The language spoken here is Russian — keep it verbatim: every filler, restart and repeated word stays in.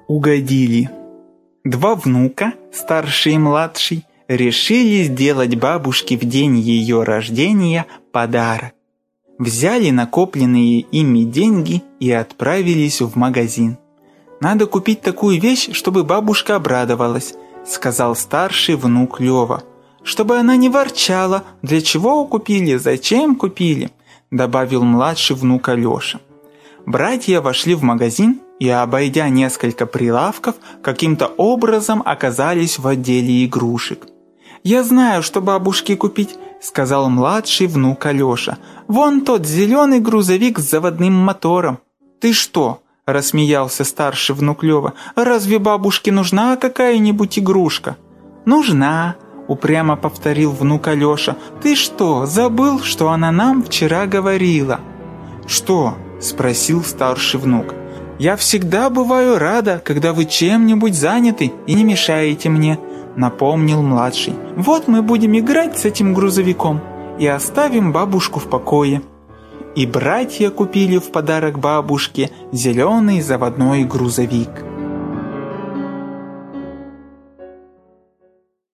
угодили. Два внука, старший и младший, решили сделать бабушке в день ее рождения подарок. Взяли накопленные ими деньги и отправились в магазин. «Надо купить такую вещь, чтобы бабушка обрадовалась», — сказал старший внук Лёва. «Чтобы она не ворчала, для чего купили, зачем купили», — добавил младший внук Алёша. Братья вошли в магазин и, обойдя несколько прилавков, каким-то образом оказались в отделе игрушек. «Я знаю, что бабушке купить», — сказал младший внук Алёша. «Вон тот зеленый грузовик с заводным мотором». «Ты что?» — рассмеялся старший внук Лёва. «Разве бабушке нужна какая-нибудь игрушка?» «Нужна», — упрямо повторил внук Алёша. «Ты что, забыл, что она нам вчера говорила?» «Что?» — спросил старший внук. «Я всегда бываю рада, когда вы чем-нибудь заняты и не мешаете мне», — напомнил младший. «Вот мы будем играть с этим грузовиком и оставим бабушку в покое». И братья купили в подарок бабушке зеленый заводной грузовик.